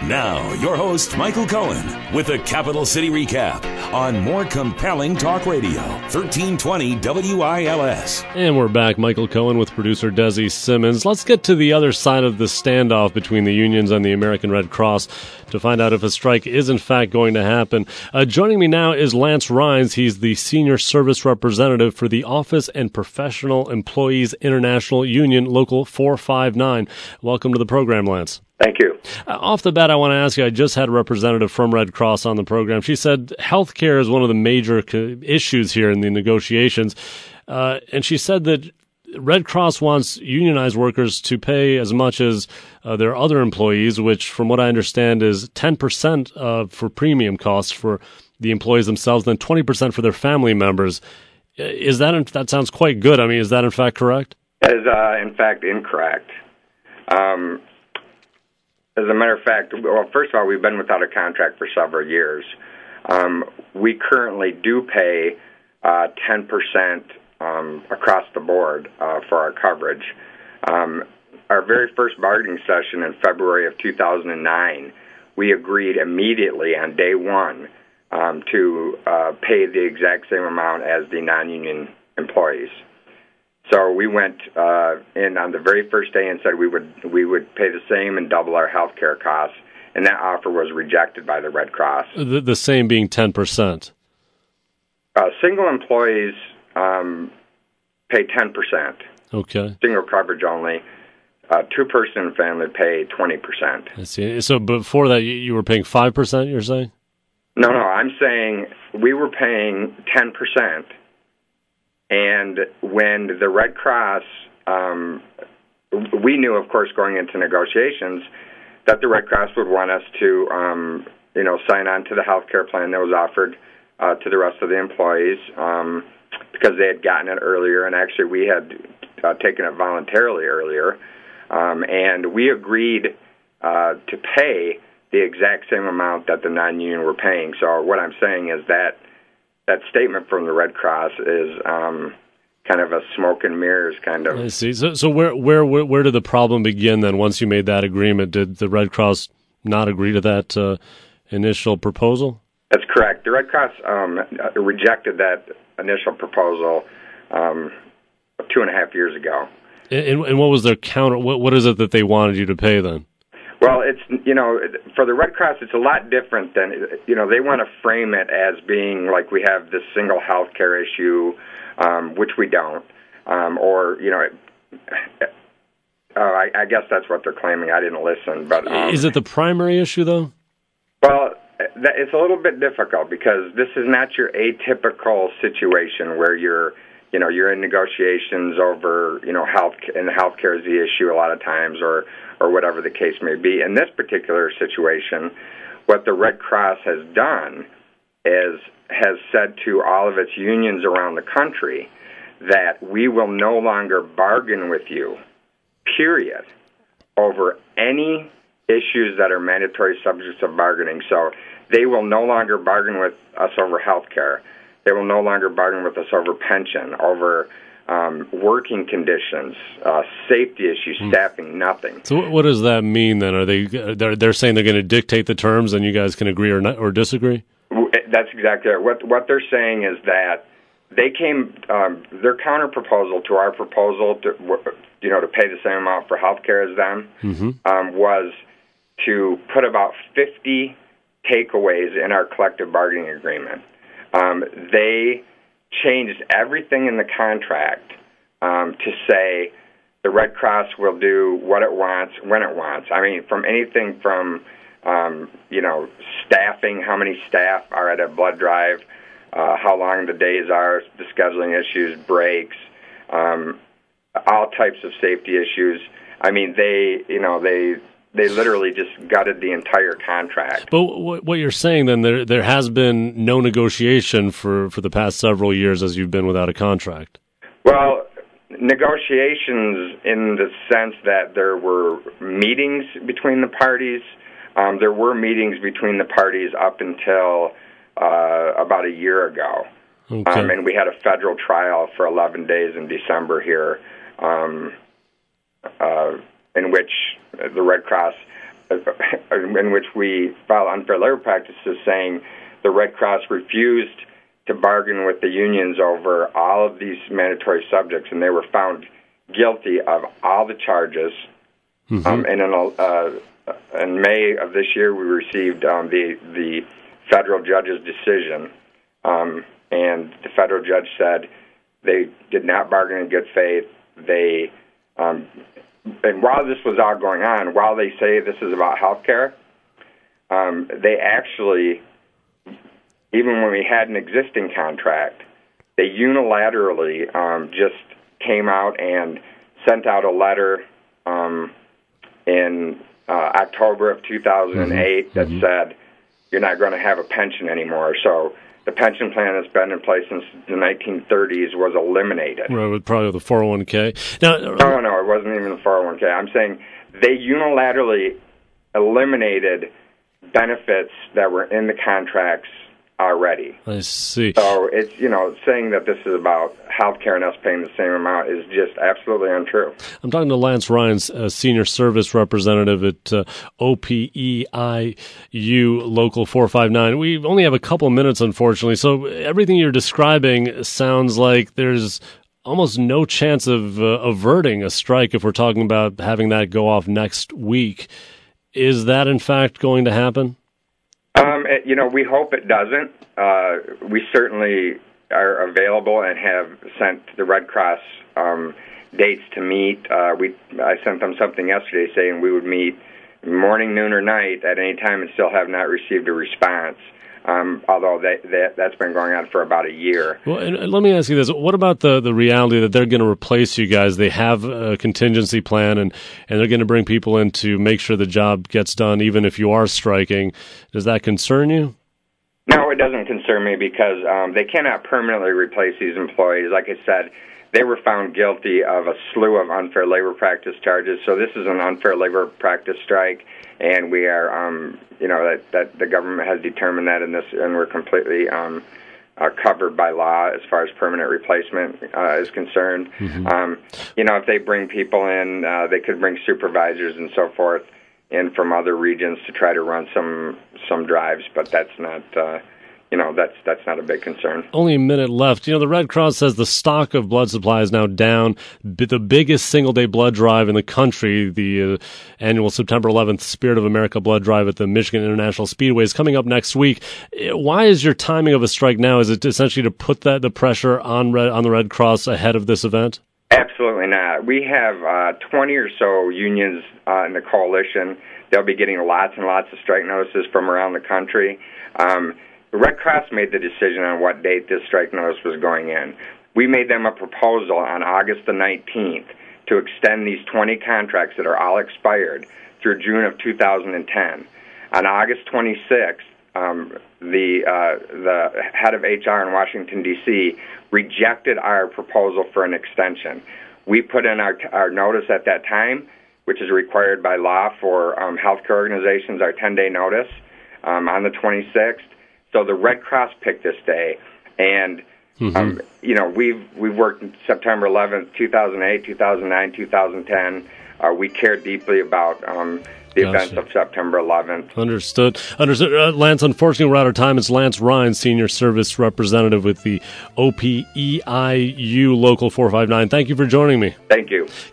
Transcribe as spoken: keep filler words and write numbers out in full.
Now, your host, Michael Cohen, with a Capital City recap on more compelling talk radio, thirteen twenty W I L S. And we're back. Michael Cohen with producer Desi Simmons. Let's get to the other side of the standoff between the unions and the American Red Cross to find out if a strike is in fact going to happen. Uh, joining me now is Lance Rines. He's the Senior Service Representative for the Office and Professional Employees International Union, Local four five nine. Welcome to the program, Lance. Thank you. Uh, off the bat, I want to ask you, I just had a representative from Red Cross on the program. She said healthcare is one of the major co- issues here in the negotiations. Uh, and she said that Red Cross wants unionized workers to pay as much as uh, their other employees, which from what I understand is ten percent uh, for premium costs for the employees themselves, then twenty percent for their family members. Is that, in, that sounds quite good. I mean, is that in fact correct? That is, uh, in fact, incorrect. Um, As a matter of fact, well, first of all, we've been without a contract for several years. Um, we currently do pay uh, ten percent um, across the board uh, for our coverage. Um, our very first bargaining session in February of two thousand nine, we agreed immediately on day one um, to uh, pay the exact same amount as the non-union employees. So we went uh, in on the very first day and said we would we would pay the same and double our health care costs, and that offer was rejected by the Red Cross. The, the same being ten percent. Uh, single employees um, pay ten percent. Okay. Single coverage only. Uh, two-person and family pay twenty percent. I see. So before that, you, you were paying five percent, you're saying? No, no, I'm saying we were paying ten percent. And when the Red Cross, um, we knew, of course, going into negotiations, that the Red Cross would want us to, um, you know, sign on to the health care plan that was offered uh, to the rest of the employees um, because they had gotten it earlier, and actually we had uh, taken it voluntarily earlier. Um, and we agreed uh, to pay the exact same amount that the non-union were paying. So what I'm saying is that that statement from the Red Cross is um, kind of a smoke and mirrors kind of. I see. So, so where, where, where, where did the problem begin then? Once you made that agreement, did the Red Cross not agree to that uh, initial proposal? That's correct. The Red Cross um, rejected that initial proposal um, two and a half years ago. And, and what was their counter? What, what is it that they wanted you to pay then? Well, it's, you know, for the Red Cross, it's a lot different than, you know, they want to frame it as being like we have this single health care issue, um, which we don't, um, or, you know, uh, I, I guess that's what they're claiming. I didn't listen. But um, is it the primary issue, though? Well, it's a little bit difficult because this is not your atypical situation where you're, you know, you're in negotiations over, you know, health, and healthcare is the issue a lot of times, or or whatever the case may be. In this particular situation, what the Red Cross has done is has said to all of its unions around the country that we will no longer bargain with you, period, over any issues that are mandatory subjects of bargaining. So they will no longer bargain with us over health care. They will no longer bargain with us over pension, over Um, working conditions, uh, safety issues, staffing, nothing. So what does that mean then? Are they they're, they're saying they're going to dictate the terms and you guys can agree or not, or disagree? That's exactly it. What what they're saying is that they came um, their counter proposal to our proposal to you know to pay the same amount for health care as them mm-hmm. um, was to put about fifty takeaways in our collective bargaining agreement. Um, they changed everything in the contract um, to say the Red Cross will do what it wants, when it wants. I mean, from anything from, um, you know, staffing, how many staff are at a blood drive, uh, how long the days are, the scheduling issues, breaks, um, all types of safety issues. I mean, they, you know, they... They literally just gutted the entire contract. But what you're saying then, there there has been no negotiation for, for the past several years as you've been without a contract. Well, negotiations in the sense that there were meetings between the parties. Um, there were meetings between the parties up until uh, about a year ago. Okay. Um, and we had a federal trial for eleven days in December here, um, uh, in which the Red Cross in which we filed unfair labor practices, saying the Red Cross refused to bargain with the unions over all of these mandatory subjects, and they were found guilty of all the charges. Mm-hmm. Um, and in, uh, in May of this year, we received um, the the federal judge's decision, um, and the federal judge said they did not bargain in good faith. They um, and while this was all going on, while they say this is about health care, um, they actually, even when we had an existing contract, they unilaterally um, just came out and sent out a letter um, in uh, October of two thousand eight mm-hmm. that mm-hmm. said, you're not going to have a pension anymore. So the pension plan that's been in place since the nineteen thirties was eliminated. Right, with probably the four oh one k. Now, no, no, no, it wasn't even the four oh one k. I'm saying they unilaterally eliminated benefits that were in the contracts already. I see. So it's, you know, saying that this is about health care and us paying the same amount is just absolutely untrue. I'm talking to Lance Rhines, uh, Senior Service Representative at uh, O P E I U Local four five nine. We only have a couple minutes, unfortunately, so everything you're describing sounds like there's almost no chance of uh, averting a strike if we're talking about having that go off next week. Is that, in fact, going to happen? Um, it, you know, we hope it doesn't. Uh, we certainly are available and have sent the Red Cross um, dates to meet. Uh, we I sent them something yesterday saying we would meet morning, noon, or night at any time and still have not received a response. Um, although that, that, that's been going on for about a year. Well, and let me ask you this. What about the, the reality that they're going to replace you guys? They have a contingency plan, and, and they're going to bring people in to make sure the job gets done, even if you are striking. Does that concern you? No, it doesn't concern me because um, they cannot permanently replace these employees. Like I said, they were found guilty of a slew of unfair labor practice charges, so this is an unfair labor practice strike. And we are, um, you know, that, that the government has determined that in this, and we're completely um, uh, covered by law as far as permanent replacement uh, is concerned. Mm-hmm. Um, you know, if they bring people in, uh, they could bring supervisors and so forth in from other regions to try to run some some drives, but that's not. Uh, You know, that's that's not a big concern. Only a minute left. You know, the Red Cross says the stock of blood supply is now down. B- the biggest single-day blood drive in the country, the uh, annual September eleventh Spirit of America blood drive at the Michigan International Speedway, is coming up next week. Why is your timing of a strike now? Is it essentially to put that the pressure on Red, on the Red Cross ahead of this event? Absolutely not. We have uh, twenty or so unions uh, in the coalition. They'll be getting lots and lots of strike notices from around the country. Um, The Red Cross made the decision on what date this strike notice was going in. We made them a proposal on August the nineteenth to extend these twenty contracts that are all expired through June of two thousand ten. On August twenty-sixth, um, the uh, the head of H R in Washington, D C rejected our proposal for an extension. We put in our, our notice at that time, which is required by law for um, healthcare organizations, our ten-day notice um, on the twenty-sixth. So the Red Cross picked this day, and mm-hmm. um, you know we've we've worked September eleventh, two thousand eight, two thousand nine, two thousand ten. Uh, we care deeply about um, the gotcha. events of September eleventh. Understood. Understood. Uh, Lance, unfortunately, we're out of time. It's Lance Rhines, Senior Service Representative with the O P E I U Local four five nine. Thank you for joining me. Thank you.